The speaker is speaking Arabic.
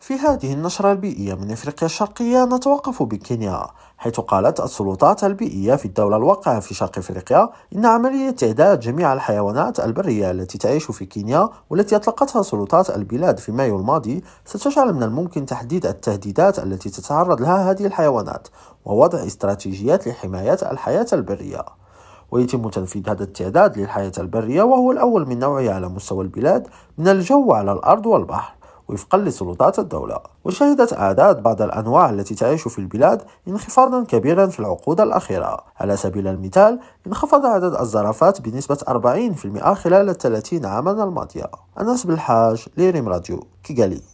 في هذه النشرة البيئية من إفريقيا الشرقية نتوقف بكينيا، حيث قالت السلطات البيئية في الدولة الواقعة في شرق إفريقيا إن عملية تعداد جميع الحيوانات البرية التي تعيش في كينيا والتي أطلقتها سلطات البلاد في مايو الماضي ستجعل من الممكن تحديد التهديدات التي تتعرض لها هذه الحيوانات ووضع استراتيجيات لحماية الحياة البرية. ويتم تنفيذ هذا التعداد للحياة البرية وهو الأول من نوعه على مستوى البلاد من الجو على الأرض والبحر وفقا لسلطات الدولة. وشهدت أعداد بعض الأنواع التي تعيش في البلاد انخفاضا كبيرا في العقود الأخيرة. على سبيل المثال انخفض عدد الزرافات بنسبة 40% خلال 30 عاما الماضية. أنس بالحاج لريم راديو كيغالي.